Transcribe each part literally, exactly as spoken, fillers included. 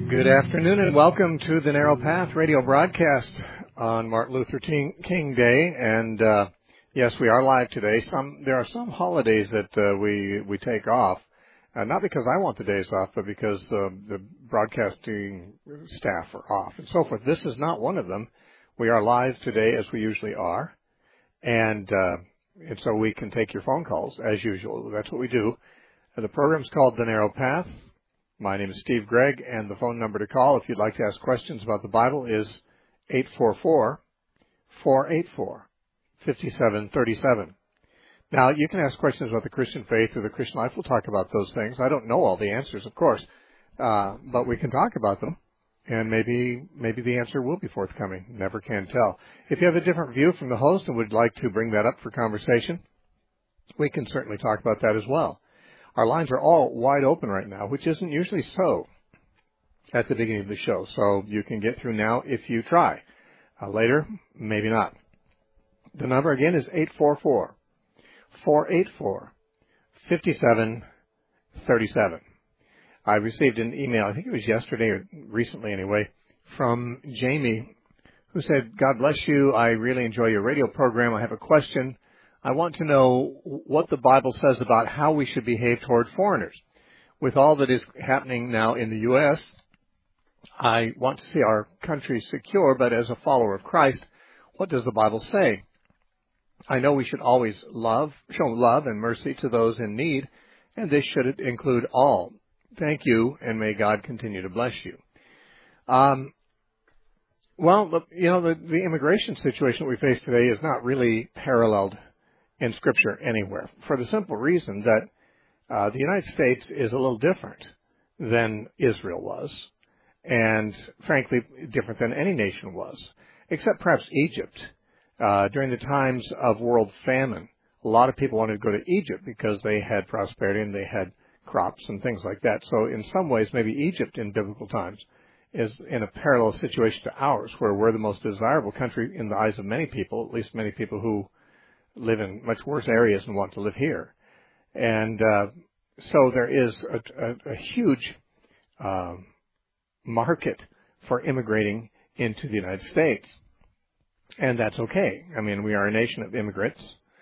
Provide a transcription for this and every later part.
Good afternoon and welcome to the Narrow Path radio broadcast on Martin Luther King Day. And uh, yes, we are live today. Some there are some holidays that uh, we we take off, uh, not because I want the days off, but because uh, the broadcasting staff are off and so forth. This is not one of them. We are live today as we usually are, and uh, and so we can take your phone calls as usual. That's what we do. Uh, the program's called The Narrow Path. My name is Steve Gregg, and the phone number to call if you'd like to ask questions about the Bible is eight four four, four eight four, five seven three seven. Now, you can ask questions about the Christian faith or the Christian life. We'll talk about those things. I don't know all the answers, of course, uh, but we can talk about them, and maybe maybe the answer will be forthcoming. Never can tell. If you have a different view from the host and would like to bring that up for conversation, we can certainly talk about that as well. Our lines are all wide open right now, which isn't usually so at the beginning of the show. So you can get through now if you try. Uh, later, maybe not. The number again is eight four four, four eight four, five seven three seven. I received an email, I think it was yesterday or recently anyway, from Jamie, who said, "God bless you. I really enjoy your radio program. I have a question. I want to know what the Bible says about how we should behave toward foreigners. With all that is happening now in the U S, I want to see our country secure, but as a follower of Christ, what does the Bible say? I know we should always love, show love and mercy to those in need, and this should include all. Thank you, and may God continue to bless you." Um, well, the, you know, the, the immigration situation we face today is not really paralleled in Scripture anywhere, for the simple reason that uh, the United States is a little different than Israel was, and frankly, different than any nation was, except perhaps Egypt. Uh, during the times of world famine, a lot of people wanted to go to Egypt because they had prosperity and they had crops and things like that. So in some ways, maybe Egypt in biblical times is in a parallel situation to ours, where we're the most desirable country in the eyes of many people, at least many people who live in much worse areas and want to live here. And uh, so there is a, a, a huge uh, market for immigrating into the United States. And that's okay. I mean, we are a nation of immigrants.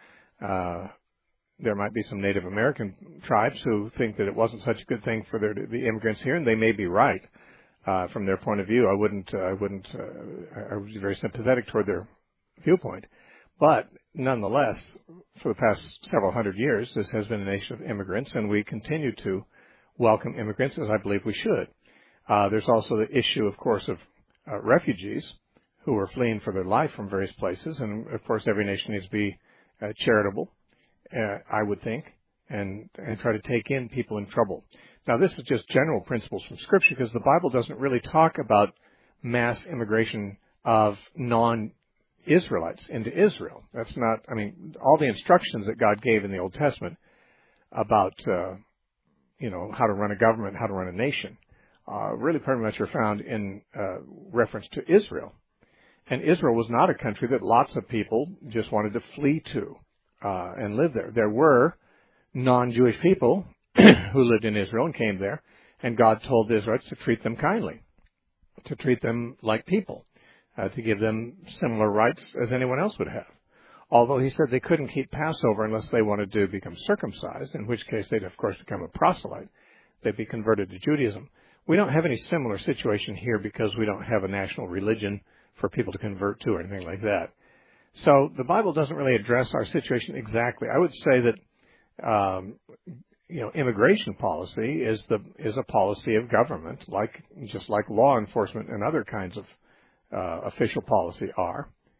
Uh, there might be some Native American tribes who think that it wasn't such a good thing for there to be immigrants here, and they may be right uh, from their point of view. I wouldn't, uh, I wouldn't, uh, I would be very sympathetic toward their viewpoint. But nonetheless, for the past several hundred years, this has been a nation of immigrants, and we continue to welcome immigrants, as I believe we should. Uh, there's also the issue, of course, of uh, refugees who are fleeing for their life from various places, and of course, every nation needs to be uh, charitable, uh, I would think, and, and try to take in people in trouble. Now, this is just general principles from Scripture, because the Bible doesn't really talk about mass immigration of non Israelites into Israel. That's not, I mean, all the instructions that God gave in the Old Testament about, uh, you know, how to run a government, how to run a nation, uh, really pretty much are found in uh, reference to Israel. And Israel was not a country that lots of people just wanted to flee to uh, and live there. There were non-Jewish people who lived in Israel and came there, and God told the Israelites to treat them kindly, to treat them like people. Uh, to give them similar rights as anyone else would have. Although he said they couldn't keep Passover unless they wanted to become circumcised, in which case they'd, of course, become a proselyte. They'd be converted to Judaism. We don't have any similar situation here because we don't have a national religion for people to convert to or anything like that. So the Bible doesn't really address our situation exactly. I would say that, um, you know, immigration policy is the is a policy of government, like just like law enforcement and other kinds of Uh, official policy are.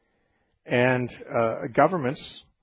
And uh, governments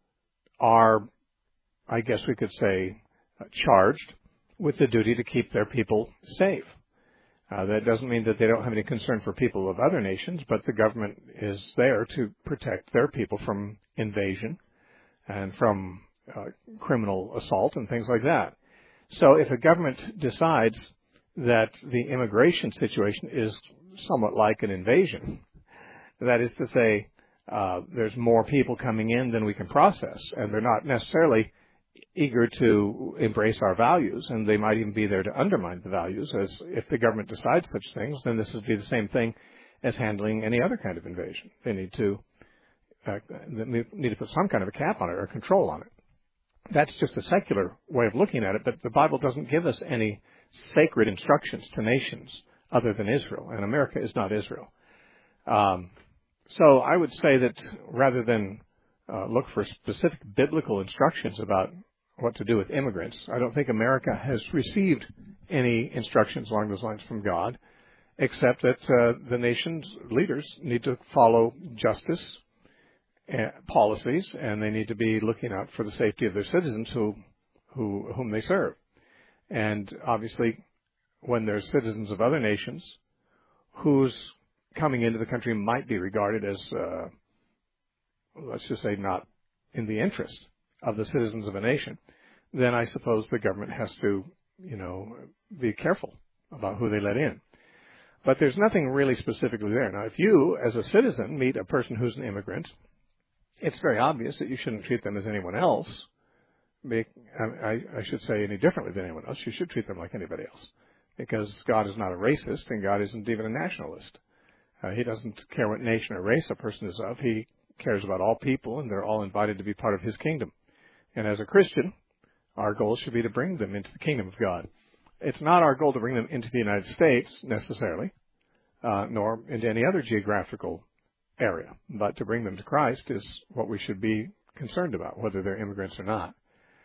are, I guess we could say, uh, charged with the duty to keep their people safe. Uh, that doesn't mean that they don't have any concern for people of other nations, but the government is there to protect their people from invasion and from uh, criminal assault and things like that. So if a government decides that the immigration situation is somewhat like an invasion, that is to say, uh, there's more people coming in than we can process, and they're not necessarily eager to embrace our values, and they might even be there to undermine the values. As if the government decides such things, then this would be the same thing as handling any other kind of invasion. They need to uh, they need to put some kind of a cap on it or control on it. That's just a secular way of looking at it, but the Bible doesn't give us any sacred instructions to nations other than Israel, and America is not Israel. Um, so I would say that rather than uh, look for specific biblical instructions about what to do with immigrants, I don't think America has received any instructions along those lines from God, except that uh, the nation's leaders need to follow justice uh, policies, and they need to be looking out for the safety of their citizens who, who whom they serve. And obviously, when there's citizens of other nations whose coming into the country might be regarded as, uh, let's just say, not in the interest of the citizens of a nation, then I suppose the government has to, you know, be careful about who they let in. But there's nothing really specifically there. Now, if you, as a citizen, meet a person who's an immigrant, it's very obvious that you shouldn't treat them as anyone else. I, I should say any differently than anyone else. You should treat them like anybody else, because God is not a racist, and God isn't even a nationalist. Uh, he doesn't care what nation or race a person is of. He cares about all people, and they're all invited to be part of His kingdom. And as a Christian, our goal should be to bring them into the kingdom of God. It's not our goal to bring them into the United States necessarily, uh, nor into any other geographical area, but to bring them to Christ is what we should be concerned about, whether they're immigrants or not.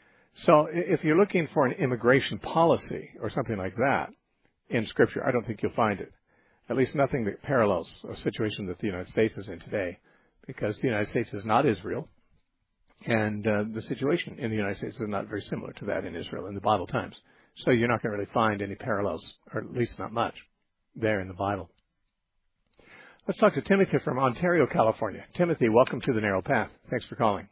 So if you're looking for an immigration policy or something like that in Scripture, I don't think you'll find it. At least nothing that parallels a situation that the United States is in today, because the United States is not Israel, and uh, the situation in the United States is not very similar to that in Israel in the Bible times. So you're not going to really find any parallels, or at least not much, there in the Bible. Let's talk to Timothy from Ontario, California. Timothy, welcome to the Narrow Path. Thanks for calling.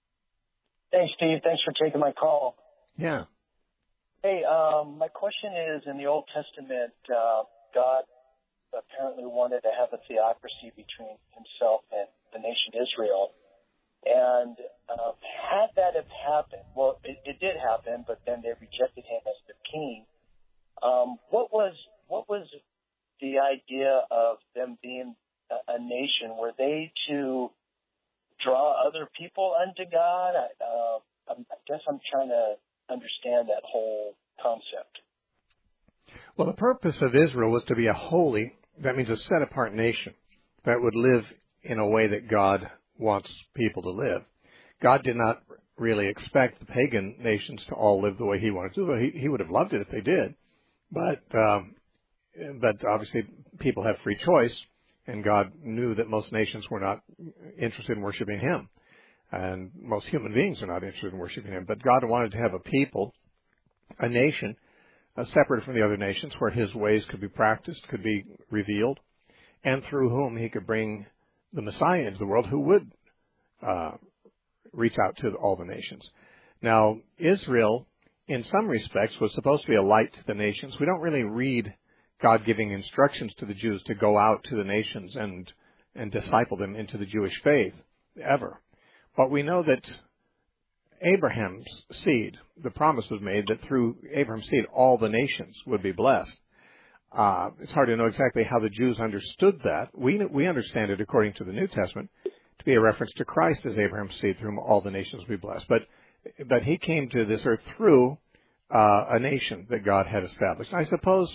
Thanks, Steve. Thanks for taking my call. Yeah. Hey, um, my question is, in the Old Testament, uh, God apparently wanted to have a theocracy between Himself and the nation Israel. And uh, had that have happened, well, it, it did happen, but then they rejected Him as their king. Um, what was what was the idea of them being a, a nation? Were they to draw other people unto God? I, uh, I guess I'm trying to understand that whole concept. Well, the purpose of Israel was to be a holy, that means a set-apart nation that would live in a way that God wants people to live. God did not really expect the pagan nations to all live the way He wanted to. He, he would have loved it if they did, but um, but obviously people have free choice, and God knew that most nations were not interested in worshiping Him, and most human beings are not interested in worshiping Him. But God wanted to have a people, a nation, uh, separate from the other nations, where His ways could be practiced, could be revealed, and through whom He could bring the Messiah into the world, who would uh, reach out to all the nations. Now, Israel, in some respects, was supposed to be a light to the nations. We don't really read God giving instructions to the Jews to go out to the nations and and disciple them into the Jewish faith, ever. But we know that Abraham's seed, the promise was made that through Abraham's seed, all the nations would be blessed. Uh, it's hard to know exactly how the Jews understood that. We we understand it, according to the New Testament, to be a reference to Christ as Abraham's seed, through whom all the nations will be blessed. But but He came to this earth through uh, a nation that God had established. I suppose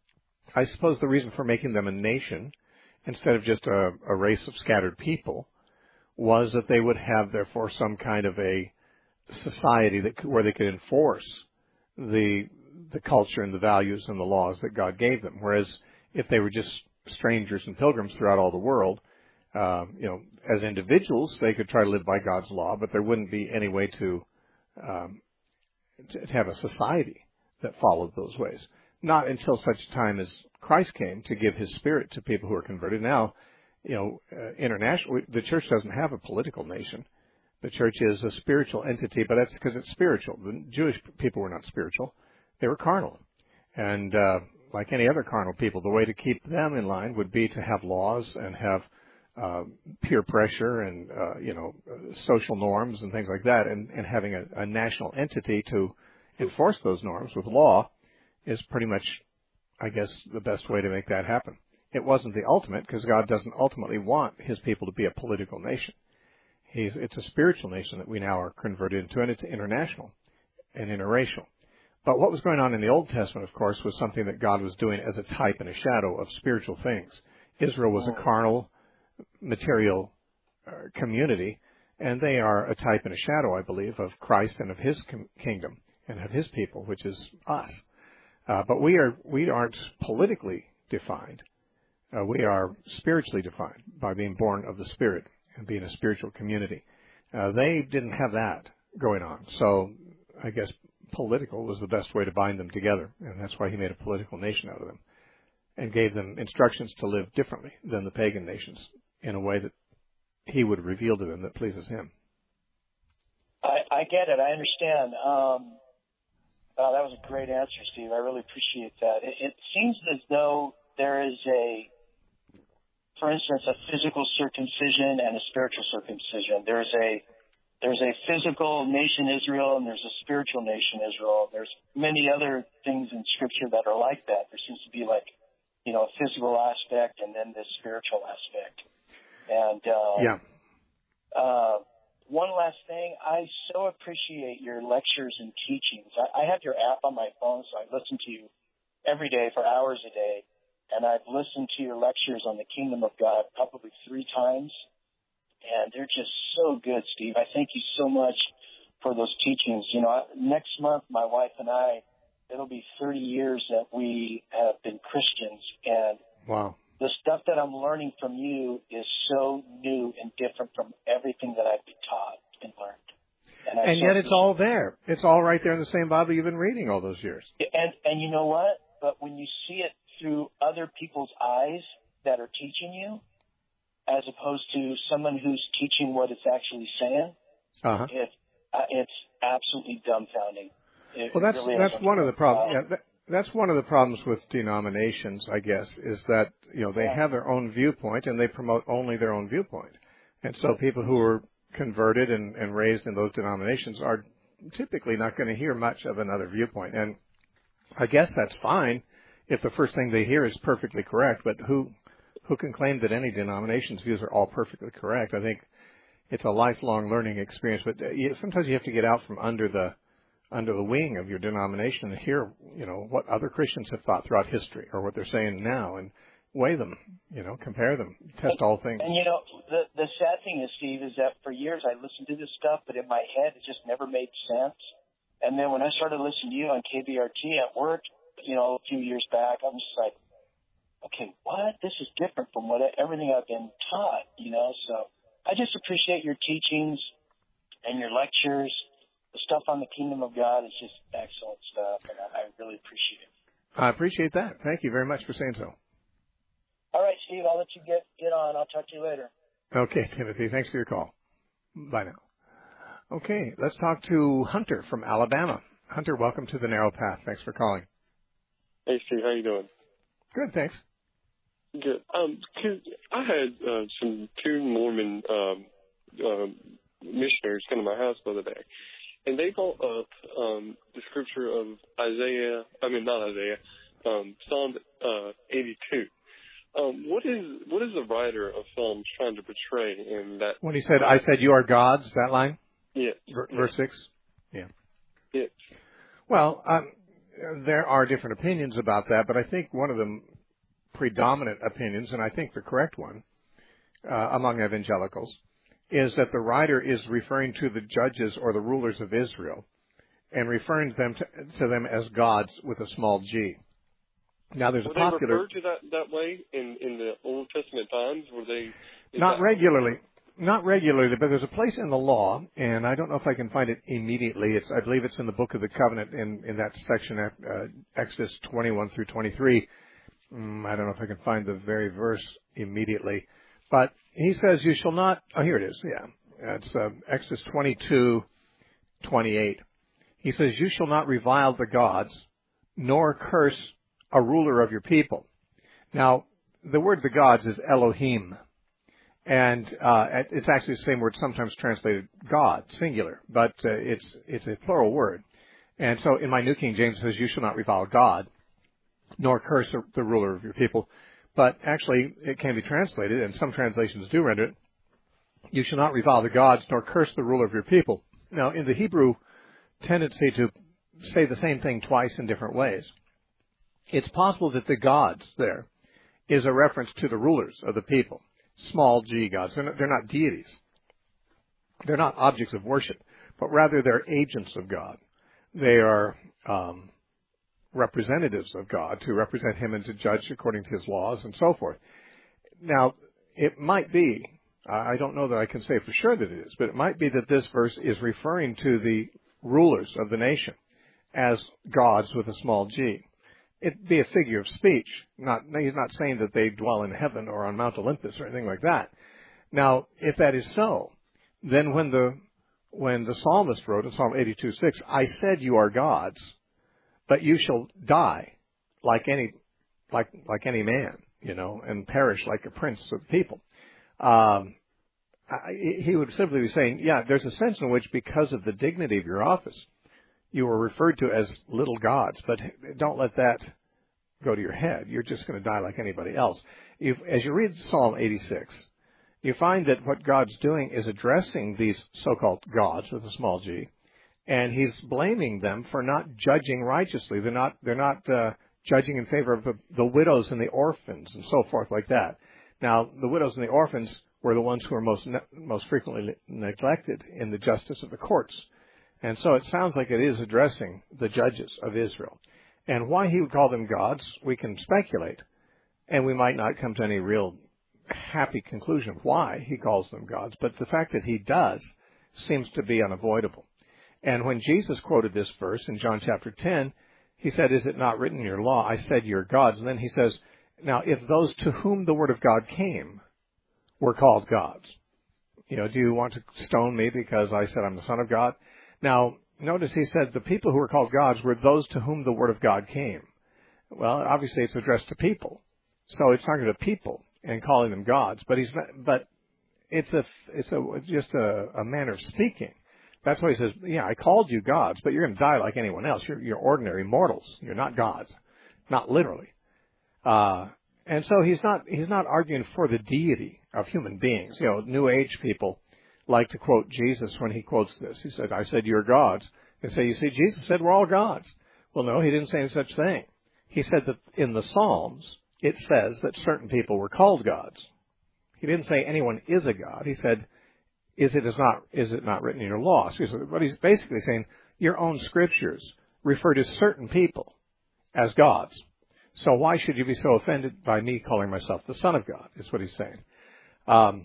I suppose the reason for making them a nation instead of just a, a race of scattered people was that they would have, therefore, some kind of a society that where they could enforce the the culture and the values and the laws that God gave them. Whereas if they were just strangers and pilgrims throughout all the world, uh, you know, as individuals, they could try to live by God's law, but there wouldn't be any way to, um, to, to have a society that followed those ways. Not until such time as Christ came to give His Spirit to people who are converted. Now, you know, uh, internationally, the church doesn't have a political nation. The church is a spiritual entity, but that's because it's spiritual. The Jewish people were not spiritual. They were carnal. And uh, like any other carnal people, the way to keep them in line would be to have laws and have uh, peer pressure and, uh, you know, uh, social norms and things like that, and, and having a, a national entity to enforce those norms with law is pretty much, I guess, the best way to make that happen. It wasn't the ultimate, because God doesn't ultimately want his people to be a political nation. He's, it's a spiritual nation that we now are converted into, and it's international and interracial. But what was going on in the Old Testament, of course, was something that God was doing as a type and a shadow of spiritual things. Israel was a carnal, material uh, community, and they are a type and a shadow, I believe, of Christ and of his com- kingdom and of his people, which is us. Uh, but we are we aren't politically defined. Uh, we are spiritually defined by being born of the Spirit and being a spiritual community. Uh, they didn't have that going on, so I guess political was the best way to bind them together, and that's why he made a political nation out of them and gave them instructions to live differently than the pagan nations in a way that he would reveal to them that pleases him. I, I get it. I understand. Um, wow, that was a great answer, Steve. I really appreciate that. It, it seems as though there is a, for instance, a physical circumcision and a spiritual circumcision. There's a There's a physical nation Israel, and there's a spiritual nation Israel. There's many other things in Scripture that are like that. There seems to be like, you know, a physical aspect and then this spiritual aspect. And uh, yeah. uh, one last thing, I so appreciate your lectures and teachings. I, I have your app on my phone, so I listen to you every day for hours a day. And I've listened to your lectures on the Kingdom of God probably three times. And they're just so good, Steve. I thank you so much for those teachings. You know, next month, my wife and I, it'll be thirty years that we have been Christians. And wow. The stuff that I'm learning from you is so new and different from everything that I've been taught and learned. And, and so yet it's all there. It's all right there in the same Bible you've been reading all those years. And, and you know what? But when you see it through other people's eyes that are teaching you, as opposed to someone who's teaching what it's actually saying, uh-huh. it, uh, it's absolutely dumbfounding. It, well, that's really that's one of the problems. Uh, yeah, that, that's one of the problems with denominations, I guess, is that you know they yeah. have their own viewpoint and they promote only their own viewpoint, and so people who are converted and, and raised in those denominations are typically not going to hear much of another viewpoint. And I guess that's fine if the first thing they hear is perfectly correct. But who Who can claim that any denomination's views are all perfectly correct? I think it's a lifelong learning experience, but sometimes you have to get out from under the under the wing of your denomination and hear, you know, what other Christians have thought throughout history or what they're saying now, and weigh them, you know, compare them, test all things. And you know, the the sad thing is, Steve, is that for years I listened to this stuff, but in my head it just never made sense. And then when I started listening to you on K B R T at work, you know, a few years back, I'm just like, okay, what? This is different from what everything I've been taught, you know. So I just appreciate your teachings and your lectures. The stuff on the Kingdom of God is just excellent stuff, and I, I really appreciate it. I appreciate that. Thank you very much for saying so. All right, Steve, I'll let you get, get on. I'll talk to you later. Okay, Timothy. Thanks for your call. Bye now. Okay, let's talk to Hunter from Alabama. Hunter, welcome to the Narrow Path. Thanks for calling. Hey, Steve. How you doing? Good, thanks. Good. Um, cause I had uh, some two Mormon um, uh, missionaries come to my house the other day, and they brought up um, the scripture of Isaiah. I mean, not Isaiah. Um, Psalm uh, eighty-two. Um, what is what is the writer of Psalms trying to portray in that? When he said, "I said you are gods," that line. Yeah. V- verse six. Yeah. Yeah. Well, um, there are different opinions about that, but I think one of the predominant opinions, and I think the correct one, uh, among evangelicals, is that the writer is referring to the judges or the rulers of Israel and referring them to, to them as gods with a small g. Now, there's Were a popular... they referred to that, that way in, in the Old Testament times? Were they... Not that... regularly. Not regularly, but there's a place in the law, and I don't know if I can find it immediately. It's I believe it's in the Book of the Covenant in, in that section, uh, Exodus twenty-one through twenty-three. Mm, I don't know if I can find the very verse immediately. But he says, you shall not... Oh, here it is. Yeah. It's uh, Exodus twenty-two twenty-eight. He says, you shall not revile the gods, nor curse a ruler of your people. Now, the word the gods is Elohim. And uh, it's actually the same word, sometimes translated God, singular, but uh, it's it's a plural word. And so in my New King James it says, you shall not revile God, nor curse the ruler of your people. But actually it can be translated, and some translations do render it, you shall not revile the gods, nor curse the ruler of your people. Now, in the Hebrew tendency to say the same thing twice in different ways, it's possible that the gods there is a reference to the rulers of the people. Small g gods. They're not, they're not deities. They're not objects of worship, but rather they're agents of God. They are um, representatives of God to represent Him and to judge according to His laws and so forth. Now, it might be, I don't know that I can say for sure that it is, but it might be that this verse is referring to the rulers of the nation as gods with a small g. It'd be a figure of speech. Not, he's not saying that they dwell in heaven or on Mount Olympus or anything like that. Now, if that is so, then when the when the psalmist wrote in Psalm eighty-two six, I said you are gods, but you shall die like any like like any man, you know, and perish like a prince of people. Um, I, he would simply be saying, yeah, there's a sense in which because of the dignity of your office, you were referred to as little gods, but don't let that go to your head. You're just going to die like anybody else. If, as you read Psalm eighty-six, you find that what God's doing is addressing these so-called gods with a small g, and He's blaming them for not judging righteously. They're not, they're not uh, judging in favor of the, the widows and the orphans and so forth like that. Now, the widows and the orphans were the ones who were most ne- most frequently neglected in the justice of the courts. And so it sounds like it is addressing the judges of Israel. And why He would call them gods, we can speculate. And we might not come to any real happy conclusion of why He calls them gods. But the fact that He does seems to be unavoidable. And when Jesus quoted this verse in John chapter ten, He said, is it not written in your law, I said you're gods? And then He says, now if those to whom the word of God came were called gods, you know, do you want to stone me because I said I'm the Son of God? Now, notice He said the people who were called gods were those to whom the word of God came. Well, obviously it's addressed to people. So it's talking to people and calling them gods, but he's not, but it's a, it's a, it's just a, a manner of speaking. That's why He says, yeah, I called you gods, but you're going to die like anyone else. You're, you're ordinary mortals. You're not gods. Not literally. Uh, and so he's not, he's not arguing for the deity of human beings. You know, New Age people like to quote Jesus when He quotes this. He said, I said you're gods. They say, you see, Jesus said we're all gods. Well, no, He didn't say any such thing. He said that in the Psalms, it says that certain people were called gods. He didn't say anyone is a god. He said, is it is not, is it not written in your law? So what He's basically saying, your own scriptures refer to certain people as gods. So why should you be so offended by me calling myself the Son of God, is what He's saying. Um,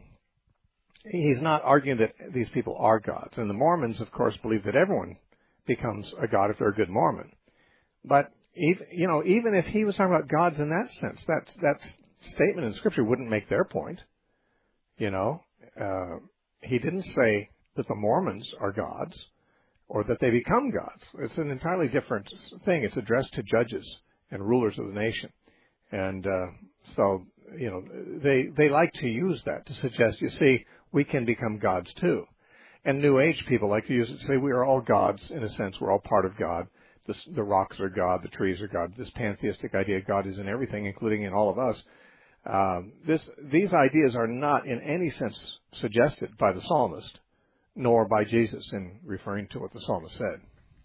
He's not arguing that these people are gods. And the Mormons, of course, believe that everyone becomes a god if they're a good Mormon. But, even, you know, even if he was talking about gods in that sense, that, that statement in Scripture wouldn't make their point. You know, uh, he didn't say that the Mormons are gods or that they become gods. It's an entirely different thing. It's addressed to judges and rulers of the nation. And uh, so, you know, they they like to use that to suggest, you see, we can become gods too. And New Age people like to use it to say we are all gods in a sense. We're all part of God. The, the rocks are God. The trees are God. This pantheistic idea of God is in everything, including in all of us. Um, this, these ideas are not in any sense suggested by the psalmist, nor by Jesus in referring to what the psalmist said.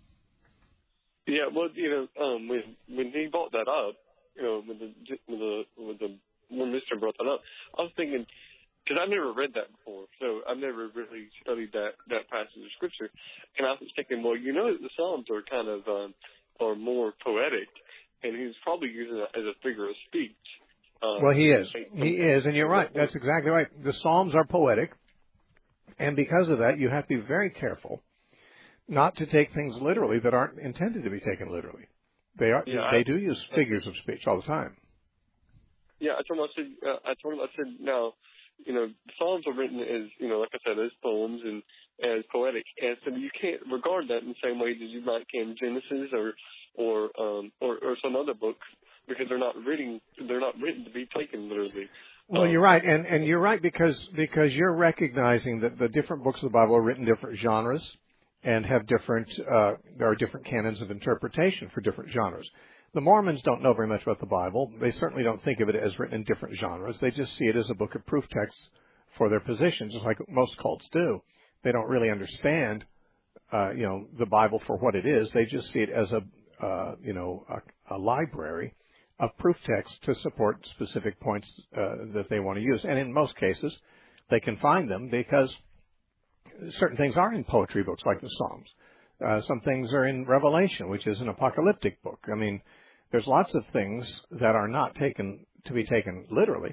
Yeah, well, you know, um, when when he brought that up, you know, with the with the with the when Mister brought that up, I was thinking, because I've never read that before, so I've never really studied that that passage of Scripture, and I was thinking, well, you know, the Psalms are kind of um, are more poetic, and he's probably using it as a figure of speech. Um, well, he is. He is, and you're right. That's exactly right. The Psalms are poetic, and because of that, you have to be very careful not to take things literally that aren't intended to be taken literally. They are. Yeah, they I, do use figures of speech all the time. Yeah, I told him, I said, uh, I told him, I said, now, you know, the Psalms are written as, you know, like I said, as poems and as poetic, and so you can't regard that in the same way that you might can Genesis or or um or, or some other books, because they're not written they're not written to be taken literally. Well, um, you're right, and and you're right because because you're recognizing that the different books of the Bible are written in different genres and have different uh, there are different canons of interpretation for different genres. The Mormons don't know very much about the Bible. They certainly don't think of it as written in different genres. They just see it as a book of proof texts for their positions, just like most cults do. They don't really understand, uh, you know, the Bible for what it is. They just see it as a, uh, you know, a, a library of proof texts to support specific points uh, that they want to use. And in most cases, they can find them because certain things are in poetry books like the Psalms. Uh, some things are in Revelation, which is an apocalyptic book. I mean, there's lots of things that are not taken to be taken literally.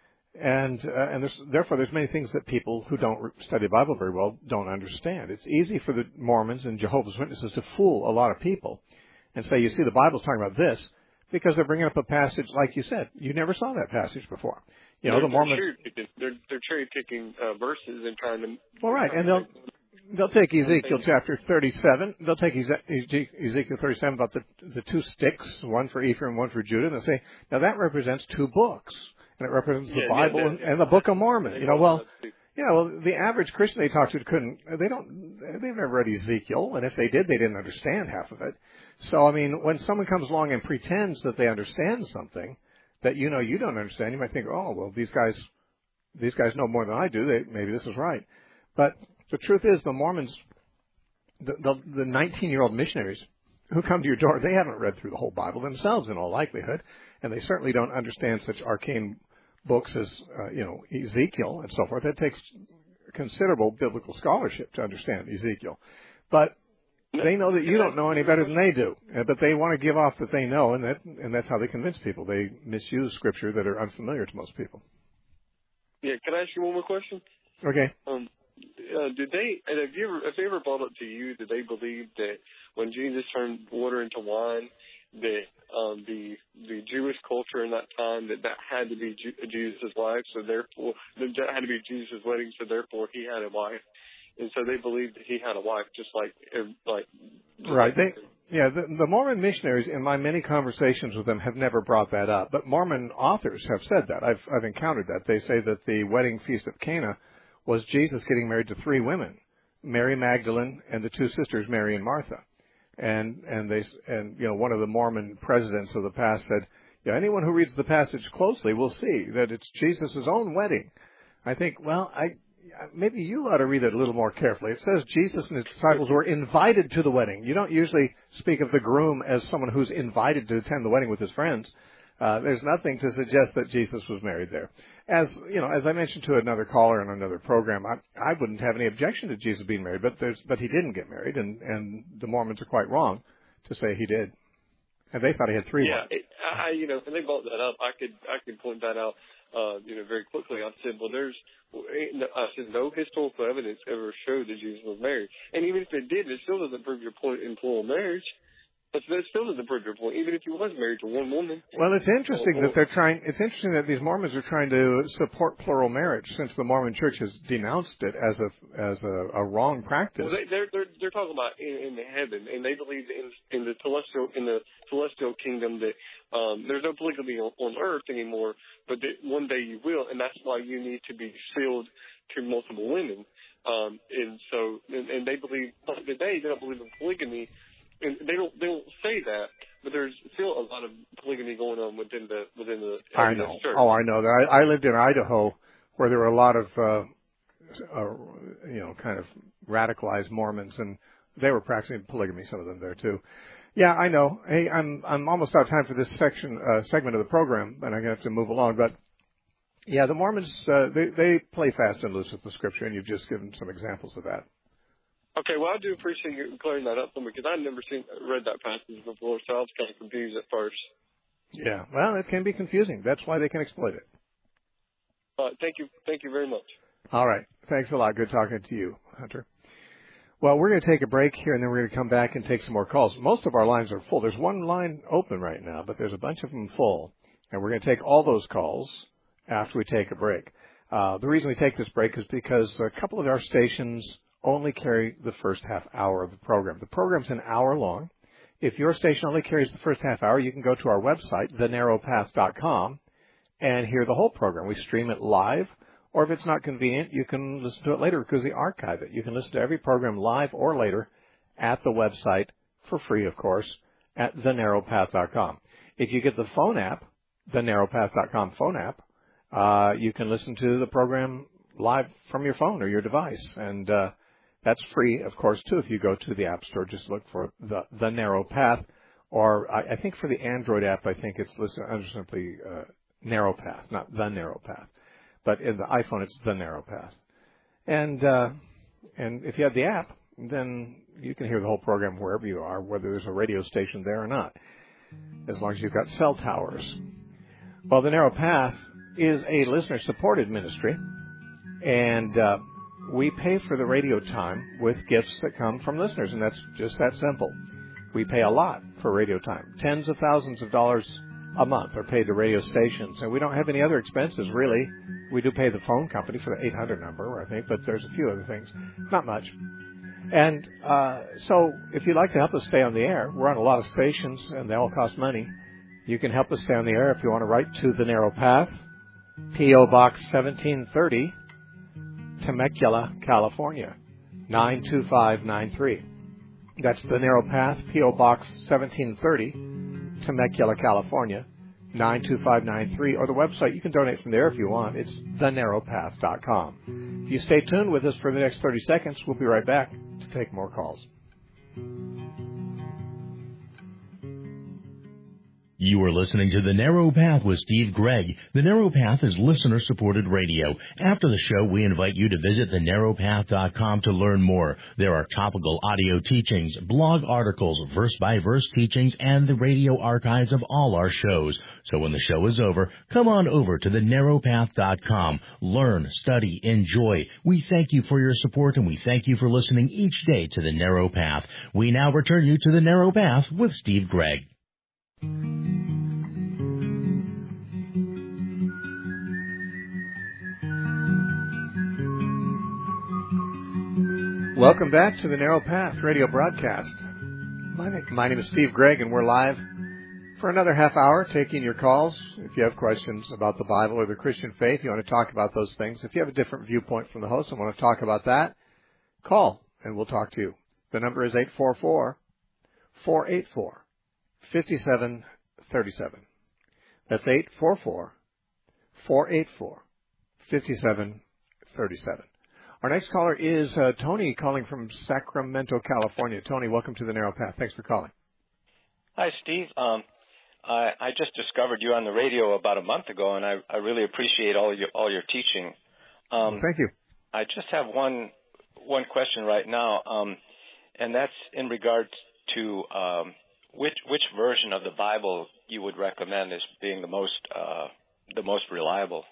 And uh, and there's, therefore, there's many things that people who don't study the Bible very well don't understand. It's easy for the Mormons and Jehovah's Witnesses to fool a lot of people and say, you see, the Bible's talking about this, because they're bringing up a passage, like you said, you never saw that passage before. You know, they're, the Mormons... They're cherry-picking, they're, they're cherry-picking uh, verses and trying to... Well, right, and they'll... They'll take Ezekiel chapter thirty-seven. They'll take Ezekiel thirty-seven about the the two sticks, one for Ephraim, one for Judah, and they'll say, now that represents two books, and it represents yeah, the Bible yeah, and, yeah. and the Book of Mormon. You know, well, yeah, well, the average Christian they talk to couldn't. They don't. They've never read Ezekiel, and if they did, they didn't understand half of it. So, I mean, when someone comes along and pretends that they understand something that you know you don't understand, you might think, oh, well, these guys, these guys know more than I do. They, maybe this is right, but the truth is, the Mormons, the, the, the nineteen-year-old missionaries who come to your door, they haven't read through the whole Bible themselves in all likelihood, and they certainly don't understand such arcane books as, uh, you know, Ezekiel and so forth. It takes considerable biblical scholarship to understand Ezekiel. But they know that you don't know any better than they do, but they want to give off that they know, and that and that's how they convince people. They misuse scripture that are unfamiliar to most people. Yeah, can I ask you one more question? Okay. Um, Uh, did they, and have you ever, have they ever brought up to you that they believed that when Jesus turned water into wine, that um, the the Jewish culture in that time, that that had to be Ju- Jesus' wife, so therefore, that that had to be Jesus' wedding, so therefore he had a wife, and so they believed that he had a wife, just like, like, just right. Like, they, yeah, the, the Mormon missionaries, in my many conversations with them, have never brought that up, but Mormon authors have said that. I've I've encountered that. They say that the wedding feast of Cana was Jesus getting married to three women, Mary Magdalene and the two sisters, Mary and Martha. And and they and you know one of the Mormon presidents of the past said, yeah, anyone who reads the passage closely will see that it's Jesus' own wedding. I think, well, I maybe you ought to read it a little more carefully. It says Jesus and his disciples were invited to the wedding. You don't usually speak of the groom as someone who's invited to attend the wedding with his friends. Uh, there's nothing to suggest that Jesus was married there. As you know, as I mentioned to another caller in another program, I, I wouldn't have any objection to Jesus being married, but there's, but he didn't get married, and, and the Mormons are quite wrong to say he did. And they thought he had three yeah, wives. it, I, you know, when they brought that up, I could, I could point that out, uh, you know, very quickly. I said, well, there's, I said, no historical evidence ever showed that Jesus was married, and even if it did, it still doesn't prove your point in plural marriage. But that still doesn't prove your point, even if he was married to one woman. Well, it's interesting that they're trying, it's interesting that these Mormons are trying to support plural marriage, since the Mormon Church has denounced it as a, as a, a wrong practice. Well, they, they're, they're, they're talking about in, in the heaven, and they believe in, in the celestial, in the celestial kingdom that, um, there's no polygamy on, on earth anymore, but that one day you will, and that's why you need to be sealed to multiple women. Um, and so, and, and they believe, today they don't believe in polygamy. And they don't they don't say that, but there's still a lot of polygamy going on within the within the I know. church. Oh, I know that. I, I lived in Idaho, where there were a lot of uh, uh, you know kind of radicalized Mormons, and they were practicing polygamy. Some of them there too. Yeah, I know. Hey, I'm I'm almost out of time for this section uh, segment of the program, and I'm gonna have to move along. But yeah, the Mormons uh, they they play fast and loose with the Scripture, and you've just given some examples of that. Okay, well, I do appreciate you clearing that up for me, because I'd never seen read that passage before, so I was kind of confused at first. Yeah, well, it can be confusing. That's why they can exploit it. Uh, thank you, thank you very much. All right, thanks a lot. Good talking to you, Hunter. Well, we're going to take a break here, and then we're going to come back and take some more calls. Most of our lines are full. There's one line open right now, but there's a bunch of them full, and we're going to take all those calls after we take a break. Uh, the reason we take this break is because a couple of our stations only carry the first half hour of the program. The program's an hour long. If your station only carries the first half hour, you can go to our website, the narrow path dot com, and hear the whole program. We stream it live, or if it's not convenient, you can listen to it later because we archive it. You can listen to every program live or later at the website for free, of course, at the narrow path dot com. If you get the phone app, the narrow path dot com phone app, uh, you can listen to the program live from your phone or your device. And uh, that's free, of course, too. If you go to the App Store, just look for the, the Narrow Path. Or I, I think for the Android app, I think it's listed under simply uh, Narrow Path, not The Narrow Path. But in the iPhone, it's The Narrow Path. And uh, and if you have the app, then you can hear the whole program wherever you are, whether there's a radio station there or not, as long as you've got cell towers. Well, The Narrow Path is a listener-supported ministry, and uh, we pay for the radio time with gifts that come from listeners, and that's just that simple. We pay a lot for radio time. Tens of thousands of dollars a month are paid to radio stations, and we don't have any other expenses, really. We do pay the phone company for the eight hundred number, I think, but there's a few other things. Not much. And uh, so if you'd like to help us stay on the air, we're on a lot of stations, and they all cost money. You can help us stay on the air if you want to write to The Narrow Path, P O. Box seventeen thirty, Temecula, California, nine two five nine three. That's The Narrow Path, P O. Box seventeen thirty, Temecula, California, nine two five nine three. Or the website, you can donate from there if you want. It's the narrow path dot com. If you stay tuned with us for the next thirty seconds, we'll be right back to take more calls. You are listening to The Narrow Path with Steve Gregg. The Narrow Path is listener-supported radio. After the show, we invite you to visit the narrow path dot com to learn more. There are topical audio teachings, blog articles, verse-by-verse teachings, and the radio archives of all our shows. So when the show is over, come on over to the narrow path dot com. Learn, study, enjoy. We thank you for your support, and we thank you for listening each day to The Narrow Path. We now return you to The Narrow Path with Steve Gregg. Welcome back to the Narrow Path radio broadcast. My, my name is Steve Gregg, and we're live for another half hour taking your calls. If you have questions about the Bible or the Christian faith, you want to talk about those things. If you have a different viewpoint from the host and want to talk about that, call, and we'll talk to you. The number is eight four four, four eight four, five seven three seven. That's eight four four, four eight four, five seven three seven. Our next caller is uh, Tony, calling from Sacramento, California. Tony, welcome to the Narrow Path. Thanks for calling. Hi, Steve. Um, I, I just discovered you on the radio about a month ago, and I, I really appreciate all your all your teaching. Um, well, thank you. I just have one one question right now, um, and that's in regards to um, which which version of the Bible you would recommend as being the most uh, the most reliable.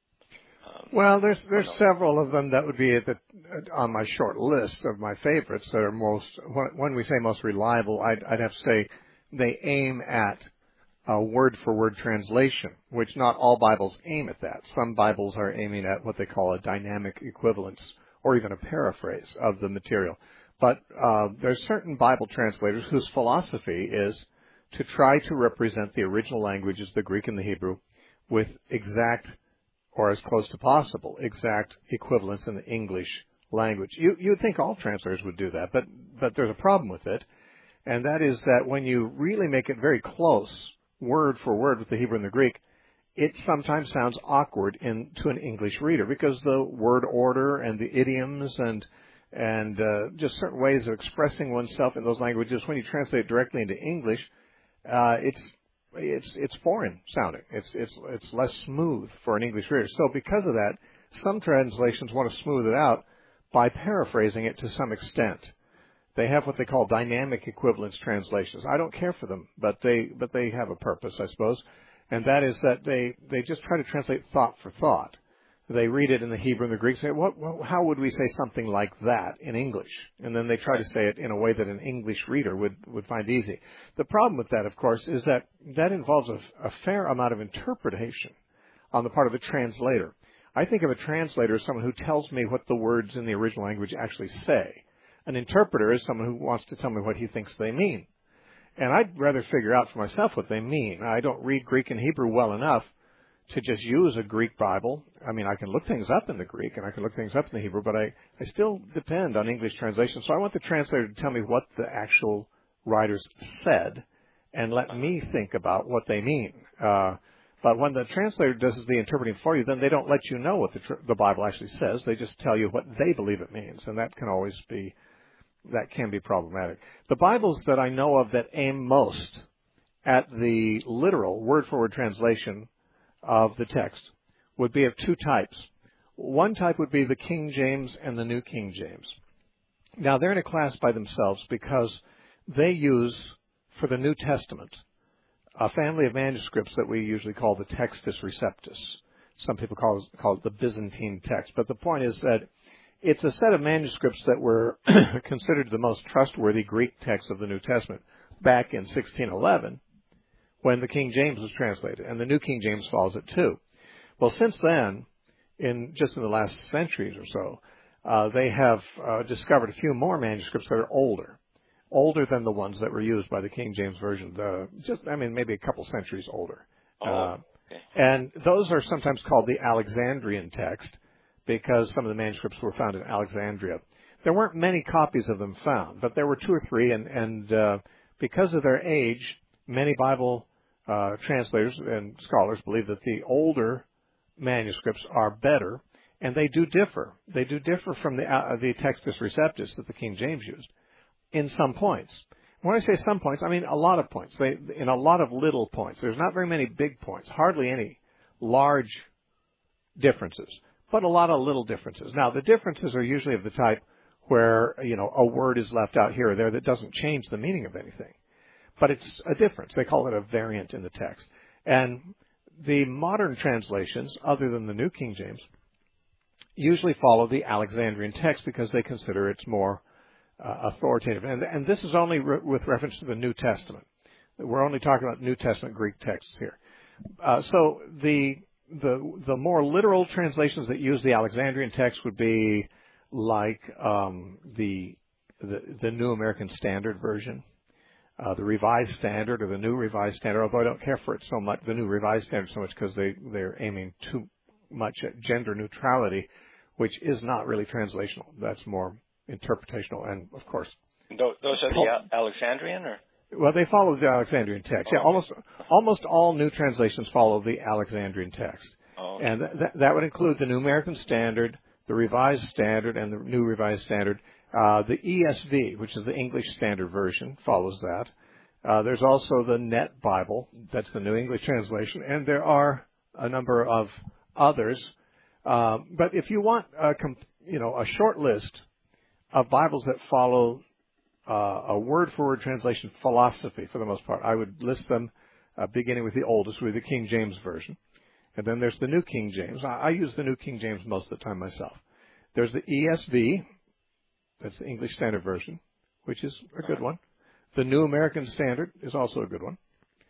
Um, well, there's there's several of them that would be at the, on my short list of my favorites that are most, when we say most reliable, I'd, I'd have to say they aim at a word-for-word translation, which not all Bibles aim at that. Some Bibles are aiming at what they call a dynamic equivalence or even a paraphrase of the material. But uh, there's certain Bible translators whose philosophy is to try to represent the original languages, the Greek and the Hebrew, with exact, or as close to possible, exact equivalence in the English language. You you'd think all translators would do that, but but there's a problem with it, and that is that when you really make it very close, word for word with the Hebrew and the Greek, it sometimes sounds awkward in to an English reader because the word order and the idioms and and uh, just certain ways of expressing oneself in those languages, when you translate it directly into English, uh, it's It's it's foreign sounding. It's it's it's less smooth for an English reader. So because of that, some translations want to smooth it out by paraphrasing it to some extent. They have what they call dynamic equivalence translations. I don't care for them, but they but they have a purpose, I suppose, and that is that they they just try to translate thought for thought. They read it in the Hebrew and the Greek, say, what, how would we say something like that in English? And then they try to say it in a way that an English reader would, would find easy. The problem with that, of course, is that that involves a, a fair amount of interpretation on the part of a translator. I think of a translator as someone who tells me what the words in the original language actually say. An interpreter is someone who wants to tell me what he thinks they mean. And I'd rather figure out for myself what they mean. I don't read Greek and Hebrew well enough to just use a Greek Bible. I mean, I can look things up in the Greek and I can look things up in the Hebrew, but I, I still depend on English translation. So I want the translator to tell me what the actual writers said and let me think about what they mean. Uh, but when the translator does the interpreting for you, then they don't let you know what the, tr- the Bible actually says. They just tell you what they believe it means, and that can always be, that can be problematic. The Bibles that I know of that aim most at the literal word-for-word translation of the text would be of two types. One type would be the King James and the New King James. Now, they're in a class by themselves because they use, for the New Testament, a family of manuscripts that we usually call the Textus Receptus. Some people call it, call it the Byzantine text. But the point is that it's a set of manuscripts that were considered the most trustworthy Greek text of the New Testament back in sixteen eleven when the King James was translated, and the New King James follows it too. Well, since then, in just in the last centuries or so, uh, they have uh, discovered a few more manuscripts that are older, older than the ones that were used by the King James Version. The, just, I mean, maybe a couple centuries older. Oh, uh, okay. And those are sometimes called the Alexandrian text because some of the manuscripts were found in Alexandria. There weren't many copies of them found, but there were two or three, and, and uh, because of their age, many Bible uh, translators and scholars believe that the older manuscripts are better, and they do differ. They do differ from the uh, the Textus Receptus that the King James used in some points. When I say some points, I mean a lot of points. They, in a lot of little points. There's not very many big points, hardly any large differences, but a lot of little differences. Now, the differences are usually of the type where, you know, a word is left out here or there that doesn't change the meaning of anything. But it's a difference. They call it a variant in the text. And the modern translations, other than the New King James, usually follow the Alexandrian text because they consider it's more uh, authoritative. And, and this is only re- with reference to the New Testament. We're only talking about New Testament Greek texts here. Uh, so the, the the more literal translations that use the Alexandrian text would be like um, the, the the New American Standard Version. Uh, the Revised Standard or the New Revised Standard, although I don't care for it so much, the New Revised Standard so much because they, they're aiming too much at gender neutrality, which is not really translational. That's more interpretational. And, of course... Those are the Alexandrian, or...? Well, they follow the Alexandrian text. Yeah, almost almost all new translations follow the Alexandrian text. Oh, okay. And th- that would include the New American Standard, the Revised Standard, and the New Revised Standard. Uh, the E S V, which is the English Standard Version, follows that. Uh, there's also the Net Bible, that's the New English translation, and there are a number of others. Uh, but if you want, a comp- you know, a short list of Bibles that follow uh, a word-for-word translation philosophy, for the most part, I would list them, uh, beginning with the oldest, with the King James Version, and then there's the New King James. I, I use the New King James most of the time myself. There's the E S V. That's the English Standard Version, which is a good one. The New American Standard is also a good one.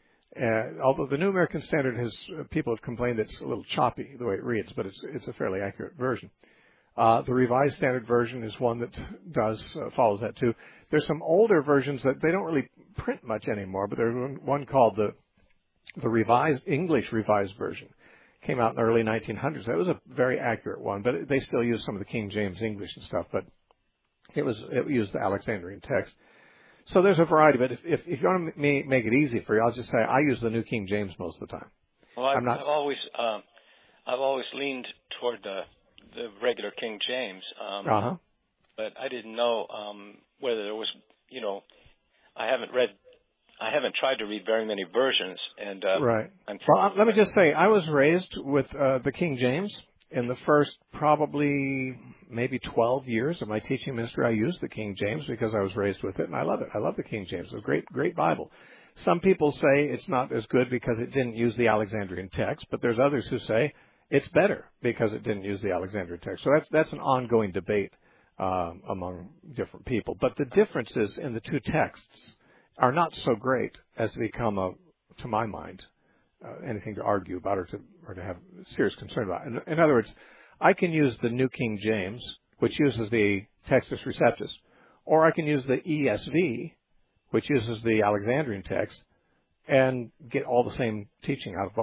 Uh, although the New American Standard has, uh, people have complained it's a little choppy the way it reads, but it's it's a fairly accurate version. Uh, the Revised Standard Version is one that does uh, follows that too. There's some older versions that they don't really print much anymore, but there's one, one called the the Revised English Revised Version. Came out in the early nineteen hundreds. That was a very accurate one, but they still use some of the King James English and stuff, but It was it used the Alexandrian text. So there's a variety, but if, if, if you want to make it easy for you, I'll just say I use the New King James most of the time. Well, I've, I'm not, I've always um, I've always leaned toward the the regular King James, um, uh-huh. but I didn't know um, whether there was, you know, I haven't read, I haven't tried to read very many versions, and uh, right. I'm Well, let me just say, I was raised with uh, the King James. In the first probably maybe twelve years of my teaching ministry, I used the King James because I was raised with it, and I love it. I love the King James. It's a great, great Bible. Some people say it's not as good because it didn't use the Alexandrian text, but there's others who say it's better because it didn't use the Alexandrian text. So that's that's an ongoing debate um, among different people. But the differences in the two texts are not so great as to become, a, to my mind, Uh, anything to argue about or to or to have serious concern about. In, in other words, I can use the New King James, which uses the Textus Receptus, or I can use the E S V, which uses the Alexandrian text, and get all the same teaching out of both.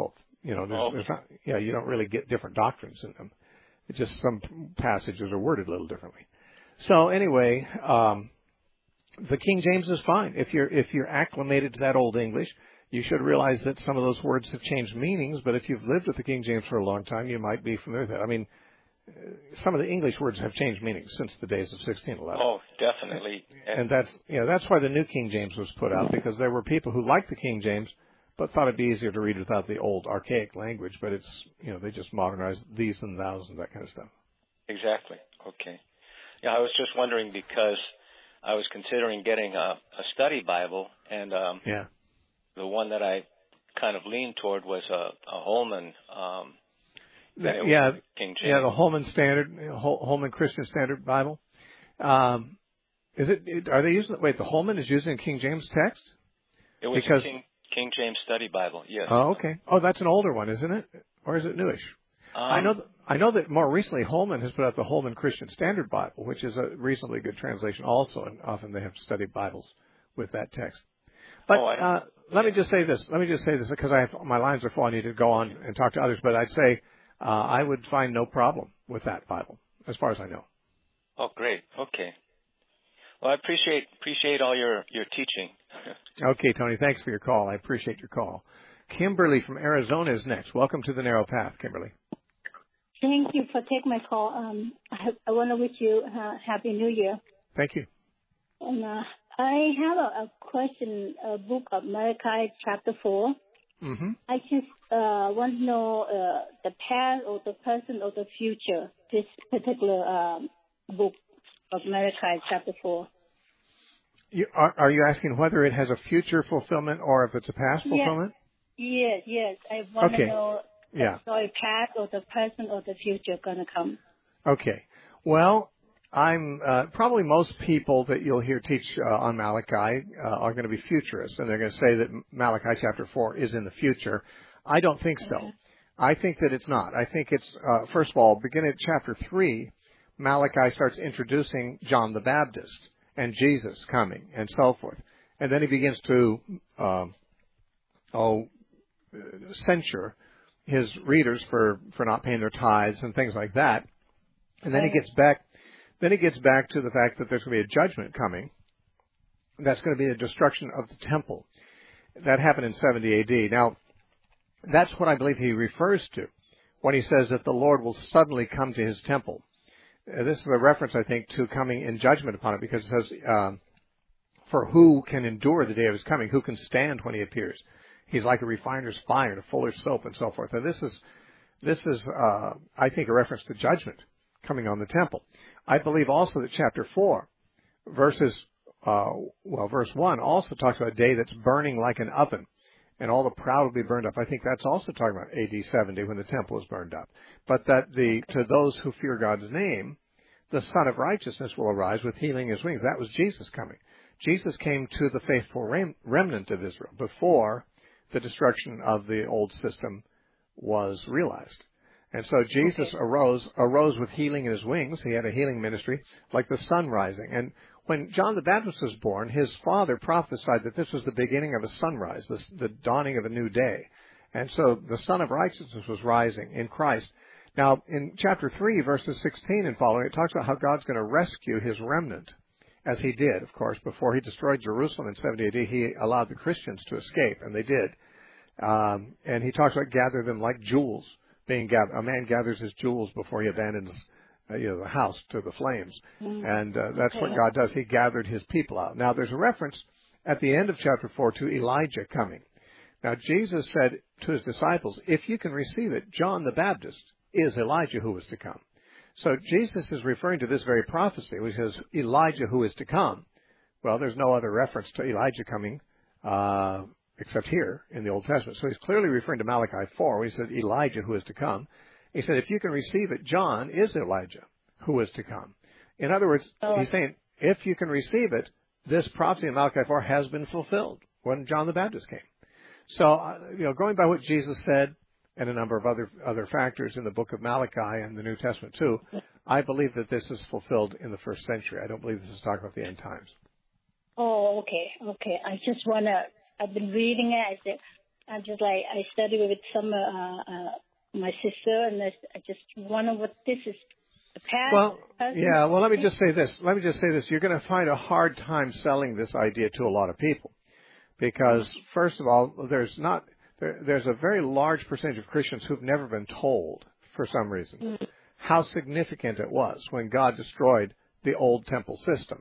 You know, there's, Oh. there's not, yeah, you don't really get different doctrines in them. It's just some passages are worded a little differently. So anyway, um, the King James is fine. If you're if you're acclimated to that Old English, you should realize that some of those words have changed meanings. But if you've lived with the King James for a long time, you might be familiar with it. I mean, some of the English words have changed meanings since the days of sixteen eleven. Oh, definitely. And, and that's you know that's why the New King James was put out, because there were people who liked the King James but thought it'd be easier to read without the old archaic language. But it's you know they just modernized these and thous and that kind of stuff. Exactly. Okay. Yeah, I was just wondering because I was considering getting a, a study Bible, and um, yeah. the one that I kind of leaned toward was a, a Holman. Um, That, yeah, King James. yeah, the Holman Standard, Holman Christian Standard Bible. Um, is it, it? Are they using? Wait, the Holman is using King James text? It was because, a King, King James Study Bible. Yes. Oh, okay. Oh, that's an older one, isn't it? Or is it newish? Um, I know. That, I know that more recently Holman has put out the Holman Christian Standard Bible, which is a reasonably good translation also, and often they have study Bibles with that text. But oh, uh, let me just say this. Let me just say this because I have, my lines are full. I need to go on and talk to others. But I'd say uh, I would find no problem with that Bible, as far as I know. Oh, great. Okay. Well, I appreciate appreciate all your, your teaching. Okay, Tony. Thanks for your call. I appreciate your call. Kimberly from Arizona is next. Welcome to the Narrow Path, Kimberly. Thank you for taking my call. Um, I, I want to wish you uh, Happy New Year. Thank you. And uh, I have a, a question, a book of Malachi chapter four. Mm-hmm. I just uh, want to know uh, the past or the present or the future, this particular um, book of Malachi chapter four. You, are, are you asking whether it has a future fulfillment or if it's a past fulfillment? Yes, yes. I want Okay. to know Yeah. the story past or the present or the future going to come. Okay. Well, I'm uh, probably most people that you'll hear teach uh, on Malachi uh, are going to be futurists, and they're going to say that Malachi chapter four is in the future. I don't think so. Okay. I think that it's not. I think it's, uh, first of all, beginning at chapter three, Malachi starts introducing John the Baptist and Jesus coming and so forth. And then he begins to, uh, oh, censure his readers for, for not paying their tithes and things like that. And then he gets back, then he gets back to the fact that there's going to be a judgment coming. That's going to be a destruction of the temple. That happened in seventy A D. Now, that's what I believe he refers to when he says that the Lord will suddenly come to his temple. Uh, this is a reference, I think, to coming in judgment upon it, because it says, um, for who can endure the day of his coming? Who can stand when he appears? He's like a refiner's fire, a fuller's soap, and so forth. And this is, this is, uh, I think, a reference to judgment coming on the temple. I believe also that chapter four, verses, uh, well, verse one also talks about a day that's burning like an oven, and all the proud will be burned up. I think that's also talking about A D seventy when the temple is burned up. But that the, to those who fear God's name, the Son of Righteousness will arise with healing his wings. That was Jesus coming. Jesus came to the faithful rem- remnant of Israel before the destruction of the old system was realized. And so Jesus okay. arose, arose with healing in his wings. He had a healing ministry like the sun rising. And when John the Baptist was born, his father prophesied that this was the beginning of a sunrise, the, the dawning of a new day. And so the Son of Righteousness was rising in Christ. Now, in chapter three, verses sixteen and following, it talks about how God's going to rescue his remnant, as he did, of course. Before he destroyed Jerusalem in seventy A D, he allowed the Christians to escape, and they did. Um, and he talks about gather them like jewels being gathered. A man gathers his jewels before he abandons uh, you know, the house to the flames. Mm. And uh, that's okay. what God does. He gathered his people out. Now, there's a reference at the end of chapter four to Elijah coming. Now, Jesus said to his disciples, if you can receive it, John the Baptist is Elijah who is to come. So Jesus is referring to this very prophecy, which says Elijah who is to come. Well, there's no other reference to Elijah coming uh, except here in the Old Testament. So he's clearly referring to Malachi four, where he said Elijah who is to come. He said, if you can receive it, John is Elijah who is to come. In other words, oh. he's saying, if you can receive it, this prophecy in Malachi four has been fulfilled when John the Baptist came. So, uh, you know, going by what Jesus said, and a number of other other factors in the book of Malachi and the New Testament too, I believe that this is fulfilled in the first century. I don't believe this is talking about the end times. Oh, okay, okay. I just want to, I've been reading it. I said, I just like I studied with some uh, uh, my sister, and I just wonder what this is. The past. Well, present, yeah. Well, let me just say this. Let me just say this. You're going to find a hard time selling this idea to a lot of people, because first of all, there's not there, there's a very large percentage of Christians who've never been told, for some reason, mm-hmm. how significant it was when God destroyed the old temple system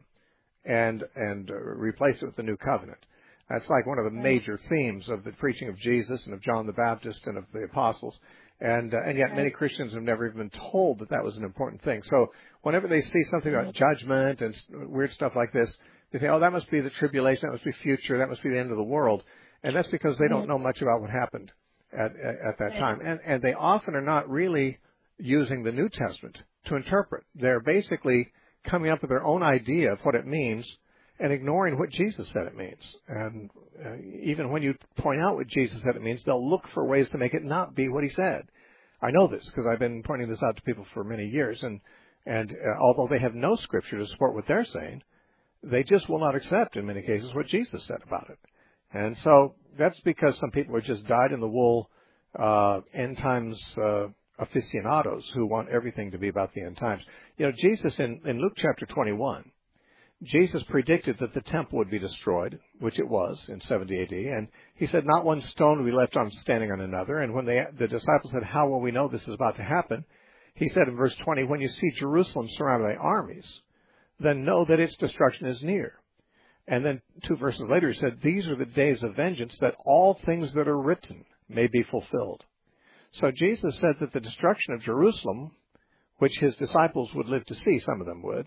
and and uh, replaced it with the new covenant. That's like one of the major themes of the preaching of Jesus and of John the Baptist and of the apostles. And uh, and yet many Christians have never even been told that that was an important thing. So whenever they see something about judgment and weird stuff like this, they say, oh, that must be the tribulation, that must be future, that must be the end of the world. And that's because they don't know much about what happened at at, at that time. And, and they often are not really using the New Testament to interpret. They're basically coming up with their own idea of what it means and ignoring what Jesus said it means. And uh, even when you point out what Jesus said it means, they'll look for ways to make it not be what he said. I know this because I've been pointing this out to people for many years. And, and uh, although they have no scripture to support what they're saying, they just will not accept, in many cases, what Jesus said about it. And so that's because some people are just dyed-in-the-wool uh, end times uh, aficionados who want everything to be about the end times. You know, Jesus in, in Luke chapter twenty-one, Jesus predicted that the temple would be destroyed, which it was in seventy A D, and he said not one stone would be left on standing on another. And when they, the disciples said, how will we know this is about to happen? He said in verse twenty, when you see Jerusalem surrounded by armies, then know that its destruction is near. And then two verses later he said, these are the days of vengeance, that all things that are written may be fulfilled. So Jesus said that the destruction of Jerusalem, which his disciples would live to see, some of them would,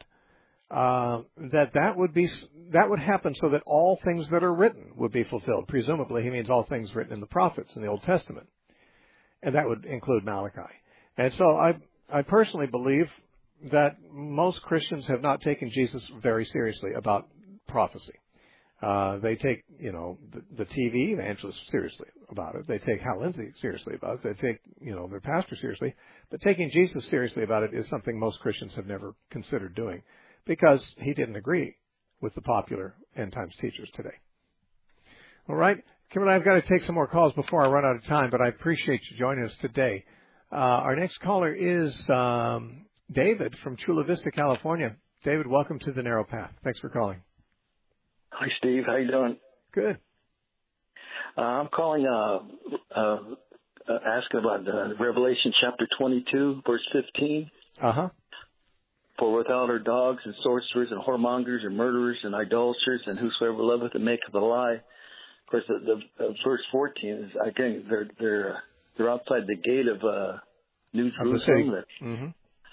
Uh, that that would be that would happen so that all things that are written would be fulfilled. Presumably, he means all things written in the prophets in the Old Testament, and that would include Malachi. And so, I I personally believe that most Christians have not taken Jesus very seriously about prophecy. Uh, they take you know the, the T V evangelists seriously about it. They take Hal Lindsey seriously about it. They take you know their pastor seriously, but taking Jesus seriously about it is something most Christians have never considered doing, because he didn't agree with the popular end times teachers today. All right. Kim and I have got to take some more calls before I run out of time, but I appreciate you joining us today. Uh, our next caller is um, David from Chula Vista, California. David, welcome to the Narrow Path. Thanks for calling. Hi, Steve. How you doing? Good. Uh, I'm calling uh, uh, uh, asking about uh, Revelation chapter twenty-two, verse fifteen. Uh-huh. For without are dogs and sorcerers and whoremongers and murderers and idolaters and whosoever loveth and maketh a lie. Of course, the, the uh, verse fourteen is again they're they're they're outside the gate of uh, New Jerusalem. Mm-hmm.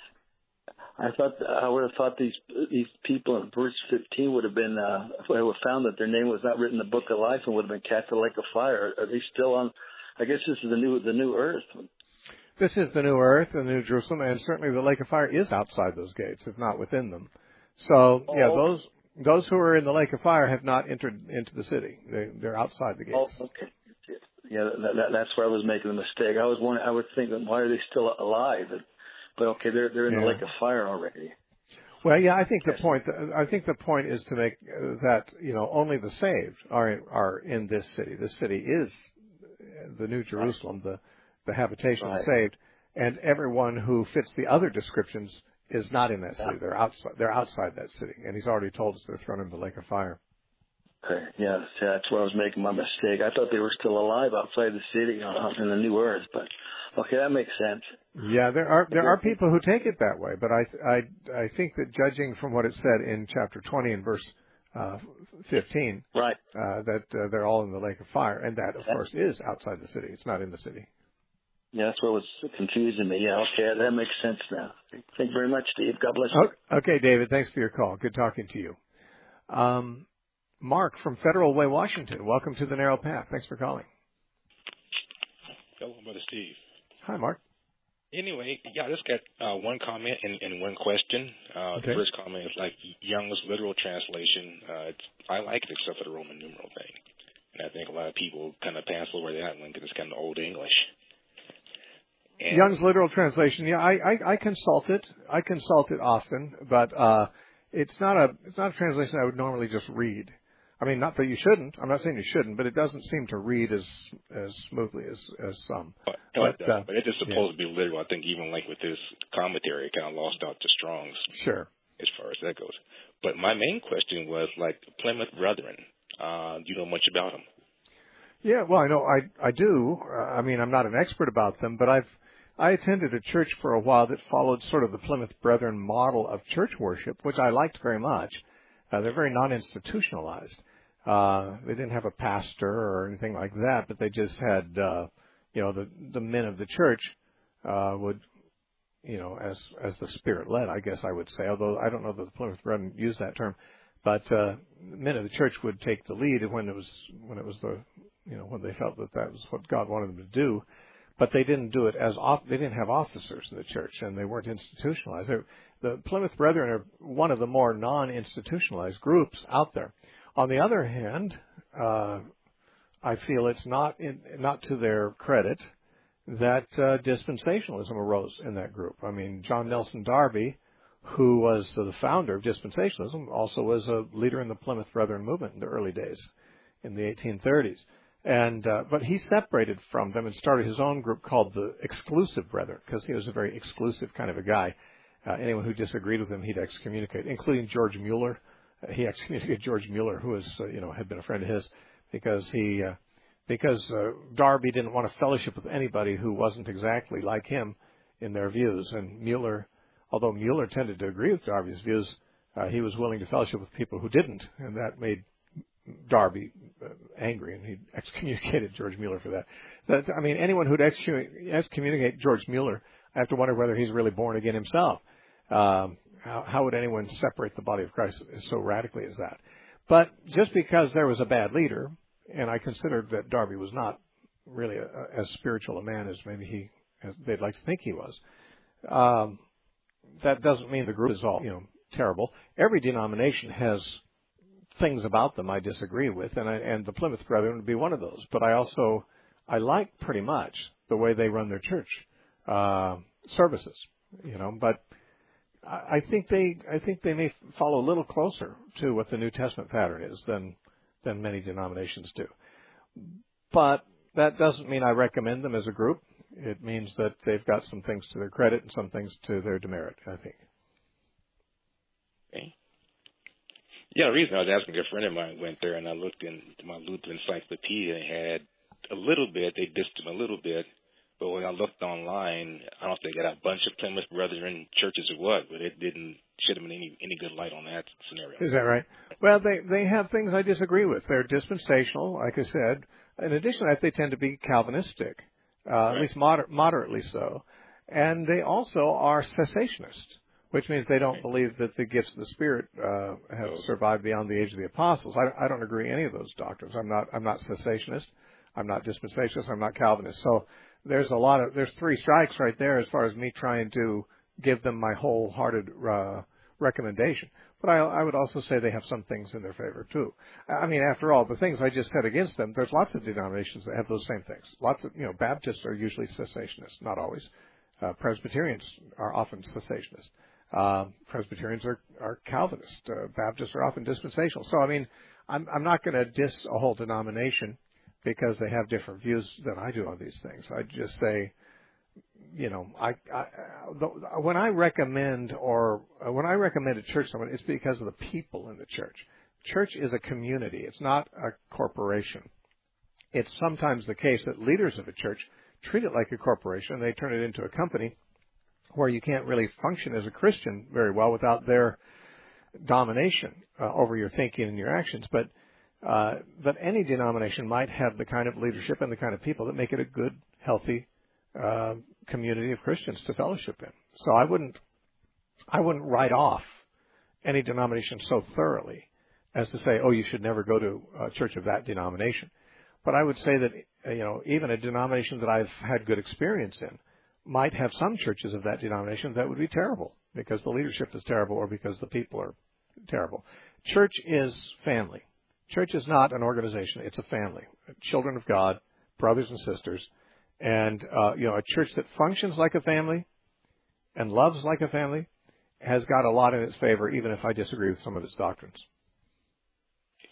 I thought I would have thought these these people in verse fifteen would have been uh, would have found that their name was not written in the book of life and would have been cast in the lake of fire. Are they still on? I guess this is the new the new earth. This is the new earth, the new Jerusalem, and certainly the lake of fire is outside those gates. It's not within them. So, oh, yeah, okay. those those who are in the lake of fire have not entered into the city. They, they're outside the gates. Oh, okay. Yeah, that, that, that's where I was making a mistake. I was wondering, I was thinking, why are they still alive? But okay, they're they're in yeah. the lake of fire already. Well, yeah, I think the point I think the point is to make that you know only the saved are are in this city. This city is the New Jerusalem, the the habitation right. of saved, and everyone who fits the other descriptions is not in that city. Yeah. They're outside. They're outside that city, and he's already told us they're thrown in the lake of fire. Okay, yes, yeah, that's where I was making my mistake. I thought they were still alive outside the city uh, in the new earth, but okay, that makes sense. Yeah, there are there are people who take it that way, but I I I think that judging from what it said in chapter twenty and verse uh, fifteen, right, uh, that uh, they're all in the lake of fire, and that of course is outside the city. It's not in the city. Yeah, that's what was confusing me. Yeah, okay, that makes sense now. Thank you very much, Steve. God bless you. Okay, David, thanks for your call. Good talking to you. Um, Mark from Federal Way, Washington. Welcome to the Narrow Path. Thanks for calling. Hello, Brother Steve. Hi, Mark. Anyway, yeah, I just got uh, one comment and, and one question. Uh, okay. The first comment is like Young's literal translation. Uh, it's, I like it except for the Roman numeral thing. And I think a lot of people kind of pass over that one because it's kind of old English. And Young's literal translation. Yeah, I, I, I consult it. I consult it often, but uh, it's not a it's not a translation I would normally just read. I mean, not that you shouldn't. I'm not saying you shouldn't, but it doesn't seem to read as as smoothly as as some. But, no, but, it does. uh, but it's just supposed yeah. to be literal. I think even like with this commentary, it kind of lost out to Strong's. Sure. As far as that goes. But my main question was like Plymouth Brethren. Uh, do you know much about them? Yeah, well, I know I I do. Uh, I mean, I'm not an expert about them, but I've I attended a church for a while that followed sort of the Plymouth Brethren model of church worship, which I liked very much. Uh, they're very non-institutionalized. Uh, they didn't have a pastor or anything like that, but they just had, uh, you know, the the men of the church uh, would, you know, as as the Spirit led, I guess I would say. Although I don't know that the Plymouth Brethren used that term, but uh, men of the church would take the lead when it was when it was the you know, when they felt that that was what God wanted them to do, but they didn't do it as off, they didn't have officers in the church, and they weren't institutionalized. They're, the Plymouth Brethren are one of the more non-institutionalized groups out there. On the other hand, uh, I feel it's not in, not to their credit that uh, dispensationalism arose in that group. I mean, John Nelson Darby, who was the founder of dispensationalism, also was a leader in the Plymouth Brethren movement in the early days, in the eighteen thirties. And uh, but he separated from them and started his own group called the Exclusive Brethren, because he was a very exclusive kind of a guy. Uh, anyone who disagreed with him, he'd excommunicate, including George Mueller. Uh, he excommunicated George Mueller, who was, uh, you know, had been a friend of his, because he uh, because uh, Darby didn't want to fellowship with anybody who wasn't exactly like him in their views. And Mueller, although Mueller tended to agree with Darby's views, uh, he was willing to fellowship with people who didn't, and that made Darby uh, angry, and he excommunicated George Mueller for that. So, I mean, anyone who'd excommunicate George Mueller, I have to wonder whether he's really born again himself. Um, how, how would anyone separate the body of Christ so radically as that? But just because there was a bad leader, and I considered that Darby was not really a, a, as spiritual a man as maybe he, as they'd like to think he was, um, that doesn't mean the group is all, you know, terrible. Every denomination has things about them I disagree with, and I, and the Plymouth Brethren would be one of those. But I also, I like pretty much the way they run their church uh, services, you know. But I, I think they, I think they may follow a little closer to what the New Testament pattern is than than many denominations do. But that doesn't mean I recommend them as a group. It means that they've got some things to their credit and some things to their demerit, I think. Okay. Yeah, the reason I was asking, a friend of mine went there, and I looked in my Lutheran encyclopedia and had a little bit, they dissed him a little bit, but when I looked online, I don't know if they got a bunch of Plymouth Brethren churches or what, but it didn't shed them any, any good light on that scenario. Is that right? Well, they, they have things I disagree with. They're dispensational, like I said. In addition to that, they tend to be Calvinistic, uh, right. At least moder- moderately so. And they also are cessationist, which means they don't believe that the gifts of the Spirit uh, have survived beyond the age of the apostles. I, I don't agree with any of those doctrines. I'm not. I'm not cessationist. I'm not dispensationalist. I'm not Calvinist. So there's a lot of there's three strikes right there as far as me trying to give them my wholehearted uh, recommendation. But I, I would also say they have some things in their favor too. I mean, after all, the things I just said against them, there's lots of denominations that have those same things. Lots of you know, Baptists are usually cessationists, not always. Uh, Presbyterians are often cessationists. Uh, Presbyterians are, are Calvinist. Uh, Baptists are often dispensational. So, I mean, I'm, I'm not going to diss a whole denomination because they have different views than I do on these things. I just say, you know, I, I the, when I recommend or uh, when I recommend a church someone, it's because of the people in the church. Church is a community. It's not a corporation. It's sometimes the case that leaders of a church treat it like a corporation. They turn it into a company where you can't really function as a Christian very well without their domination uh, over your thinking and your actions. But uh, but any denomination might have the kind of leadership and the kind of people that make it a good, healthy uh, community of Christians to fellowship in. So I wouldn't I wouldn't write off any denomination so thoroughly as to say, oh, you should never go to a church of that denomination. But I would say that you know even a denomination that I've had good experience in might have some churches of that denomination that would be terrible because the leadership is terrible or because the people are terrible. Church is family. Church is not an organization. It's a family. Children of God, brothers and sisters. And, uh, you know, a church that functions like a family and loves like a family has got a lot in its favor, even if I disagree with some of its doctrines.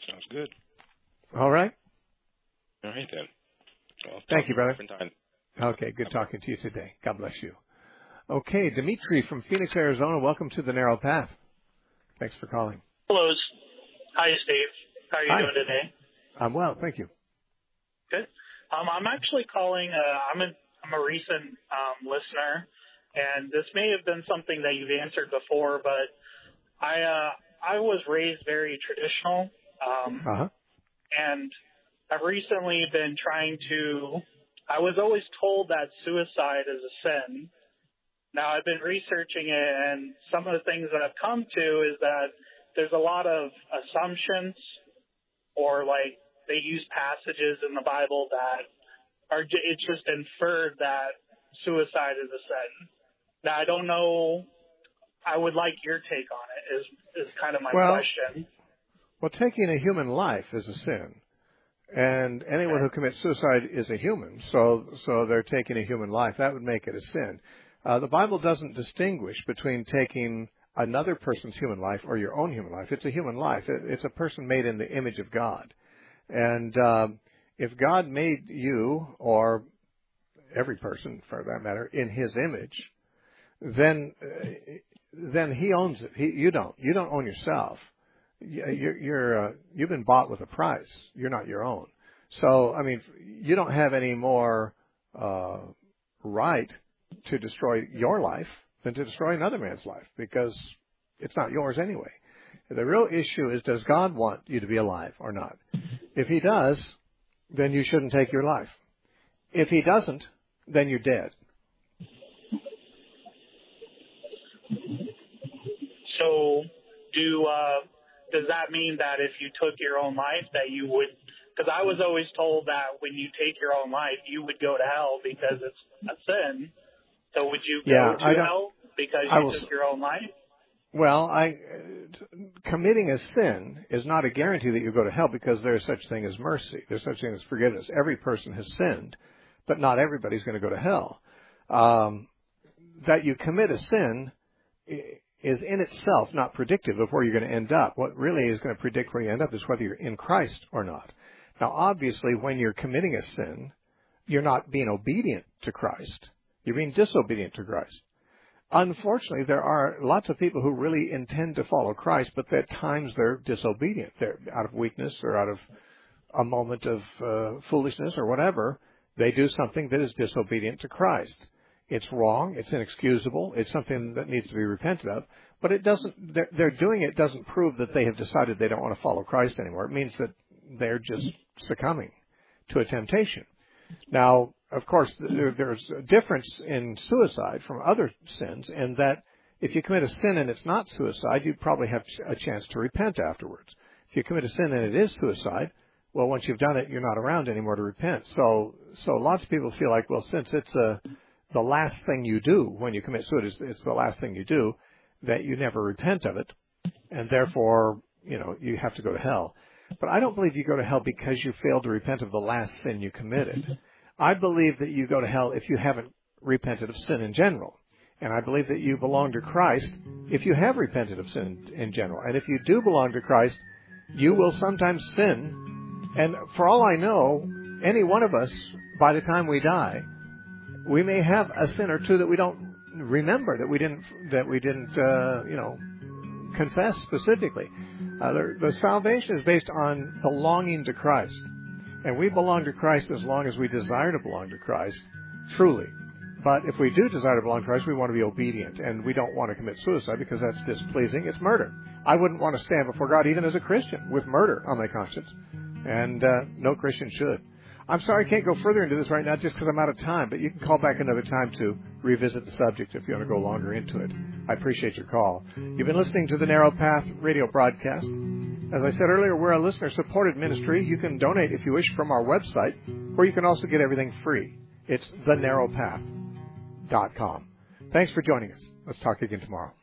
Sounds good. All right. All right, then. Well, Thank you, brother. Time. Okay, good talking to you today. God bless you. Okay, Dimitri from Phoenix, Arizona, welcome to the Narrow Path. Thanks for calling. Hello. Hi, Steve. How are you Hi. doing today? I'm well, thank you. Good. Um, I'm actually calling. Uh, I'm a I'm a recent um, listener, and this may have been something that you've answered before, but I uh, I was raised very traditional, um, Uh-huh. and I've recently been trying to. I was always told that suicide is a sin. Now I've been researching it, and some of the things that I've come to is that there's a lot of assumptions, or like they use passages in the Bible that are, it's just inferred that suicide is a sin. Now I don't know, I would like your take on it, is, is kind of my well, question. Well, taking a human life is a sin. And anyone okay. who commits suicide is a human, so so they're taking a human life. That would make it a sin. Uh, the Bible doesn't distinguish between taking another person's human life or your own human life. It's a human life. It, it's a person made in the image of God. And um, if God made you, or every person for that matter, in His image, then uh, then He owns it. He, you don't. You don't own yourself. You're, you're uh, you've been bought with a price. You're not your own. So I mean, you don't have any more uh, right to destroy your life than to destroy another man's life, because it's not yours anyway. The real issue is, does God want you to be alive or not? If He does, then you shouldn't take your life. If He doesn't, then you're dead. So do uh, does that mean that if you took your own life that you would, because I was always told that when you take your own life, you would go to hell because it's a sin. So would you yeah, go to hell because you will, took your own life? Well, I, uh, committing a sin is not a guarantee that you go to hell, because there is such thing as mercy. There's such thing as forgiveness. Every person has sinned, but not everybody's going to go to hell. Um, that you commit a sin is in itself not predictive of where you're going to end up. What really is going to predict where you end up is whether you're in Christ or not. Now, obviously, when you're committing a sin, you're not being obedient to Christ. You're being disobedient to Christ. Unfortunately, there are lots of people who really intend to follow Christ, but at times they're disobedient. They're out of weakness or out of a moment of uh, foolishness or whatever. They do something that is disobedient to Christ. It's wrong. It's inexcusable. It's something that needs to be repented of. But it doesn't. They're, they're doing it doesn't prove that they have decided they don't want to follow Christ anymore. It means that they're just succumbing to a temptation. Now, of course, there, there's a difference in suicide from other sins, in that if you commit a sin and it's not suicide, you probably have a chance to repent afterwards. If you commit a sin and it is suicide, well, once you've done it, you're not around anymore to repent. So, so lots of people feel like, well, since it's a, the last thing you do when you commit suicide, it's, it's the last thing you do, that you never repent of it, and therefore, you know, you have to go to hell. But I don't believe you go to hell because you failed to repent of the last sin you committed. I believe that you go to hell if you haven't repented of sin in general. And I believe that you belong to Christ if you have repented of sin in general. And if you do belong to Christ, you will sometimes sin. And for all I know, any one of us, by the time we die, we may have a sin or two that we don't remember, that we didn't, that we didn't, uh, you know, confess specifically. Uh, the, the salvation is based on belonging to Christ. And we belong to Christ as long as we desire to belong to Christ, truly. But if we do desire to belong to Christ, we want to be obedient, and we don't want to commit suicide because that's displeasing. It's murder. I wouldn't want to stand before God, even as a Christian, with murder on my conscience. And uh, no Christian should. I'm sorry I can't go further into this right now just because I'm out of time, but you can call back another time to revisit the subject if you want to go longer into it. I appreciate your call. You've been listening to the Narrow Path radio broadcast. As I said earlier, we're a listener-supported ministry. You can donate if you wish from our website, or you can also get everything free. It's the narrow path dot com. Thanks for joining us. Let's talk again tomorrow.